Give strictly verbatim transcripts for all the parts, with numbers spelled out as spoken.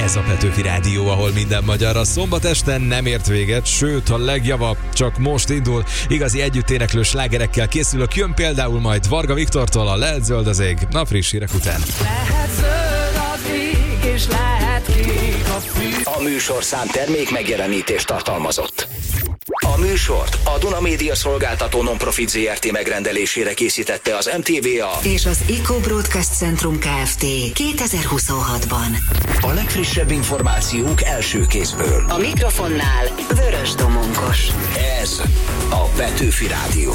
Ez a Petőfi Rádió, ahol minden magyar a szombat este nem ért véget, sőt a legjava csak most indul. Igazi együtténeklő slágerekkel készülök, jön például majd Varga Viktortól a Lehet zöld az ég, a friss hírek után. Lehet zöld az ég, és lehet kék a fű. A műsorszám termék megjelenítést tartalmazott. A műsort a Duna Média Szolgáltató Nonprofit zé er té megrendelésére készítette az em té vé á és az Eco Broadcast Centrum Kft. kétezer-huszonhatban. A legfrissebb információk első kézből. A mikrofonnál Vörös Domonkos. Ez a Petőfi Rádió.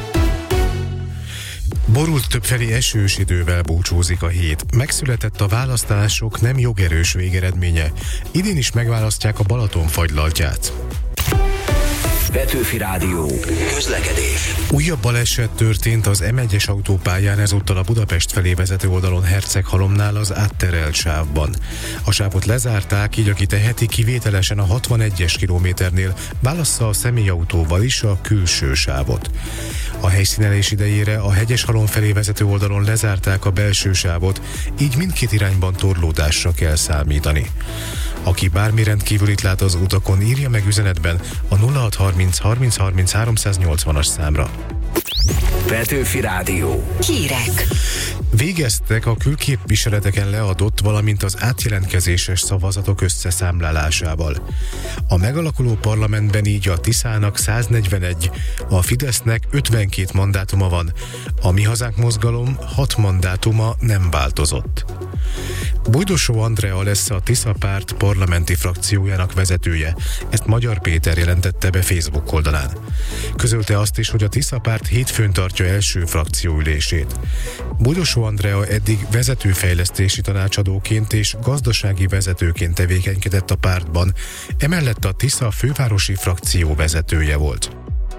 Borult többfelé esős idővel búcsúzik a hét. Megszületett a választások nem jogerős végeredménye. Idén is megválasztják a Balaton fagylaltját. Petőfi Rádió. Közlekedés. Újabb baleset történt az em egyes autópályán, ezúttal a Budapest felé vezető oldalon Herceghalomnál az átterelt sávban. A sávot lezárták, így aki teheti, kivételesen a hatvanegyes kilométernél válassza a személyautóval is a külső sávot. A helyszínelés idejére a Hegyeshalom felé vezető oldalon lezárták a belső sávot, így mindkét irányban torlódásra kell számítani. Aki bármi rendkívülit lát az utakon, írja meg üzenetben a nulla hat harminc harminc harminc háromszáznyolcvanas számra. Petőfi Rádió. Hírek. Végeztek a külképviseleteken leadott, valamint az átjelentkezéses szavazatok összeszámlálásával. A megalakuló parlamentben így a Tiszának száznegyvenegy, a Fidesznek ötvenkét mandátuma van, a Mi Hazánk mozgalom hat mandátuma nem változott. Bújdosó Andrea lesz a Tisza párt parlamenti frakciójának vezetője, ezt Magyar Péter jelentette be Facebook oldalán. Közölte azt is, hogy a Tisza párt hétfőn tartja első frakcióülését. Bújdosó Andrea eddig vezetőfejlesztési tanácsadóként és gazdasági vezetőként tevékenykedett a pártban, emellett a Tisza fővárosi frakció vezetője volt.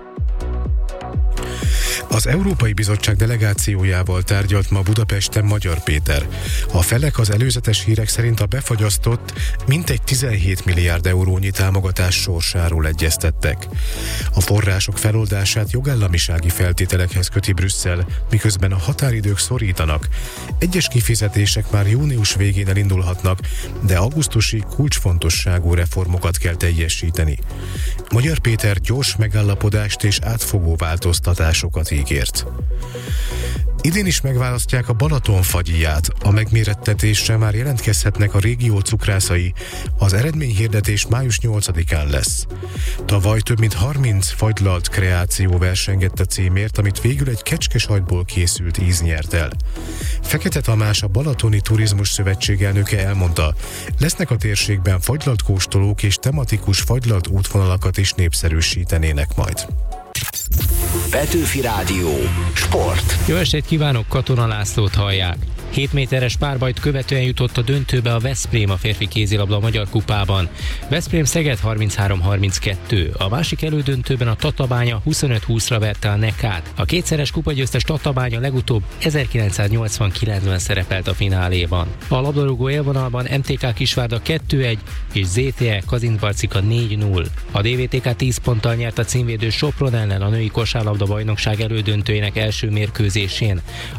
Az Európai Bizottság delegációjával tárgyalt ma Budapesten Magyar Péter. A felek az előzetes hírek szerint a befagyasztott mintegy tizenhét milliárd eurónyi támogatás sorsáról egyeztettek. A források feloldását jogállamisági feltételekhez köti Brüsszel, miközben a határidők szorítanak. Egyes kifizetések már június végén elindulhatnak, de augusztusi kulcsfontosságú reformokat kell teljesíteni. Magyar Péter gyors megállapodást és átfogó változtatásokat ígért. Idén is megválasztják a Balaton fagyiját, a megmérettetésre már jelentkezhetnek a régió cukrászai, az eredményhirdetés május nyolcadikán lesz. Tavaly több mint harminc fagylalt kreáció versengett a címért, amit végül egy kecskesajtból készült íz nyert el. Fekete Tamás, a Balatoni Turizmus Szövetség elnöke elmondta, lesznek a térségben fagylalt kóstolók és tematikus fagylalt útvonalakat is népszerűsítenének majd. Petőfi Rádió. Sport. Jó estét kívánok, Katona Lászlót hallják. hét méteres párbajt követően jutott a döntőbe a Veszprém a férfi kézilabda Magyar Kupában. Veszprém Szeged harminchárom harminckettő. A másik elődöntőben a Tatabánya huszonöt húszra verte a Nekát. A kétszeres kupagyőztes Tatabánya legutóbb ezerkilencszáznyolcvankilencben szerepelt a fináléban. A labdarúgó élvonalban em té ká Kisvárda kettő egy és zé té e Kazincbarcika négy null. A dé vé té ká tíz ponttal nyert a címvédő Sopron ellen a női kosárlabda bajnokság elődöntőjének első mérkőzésén.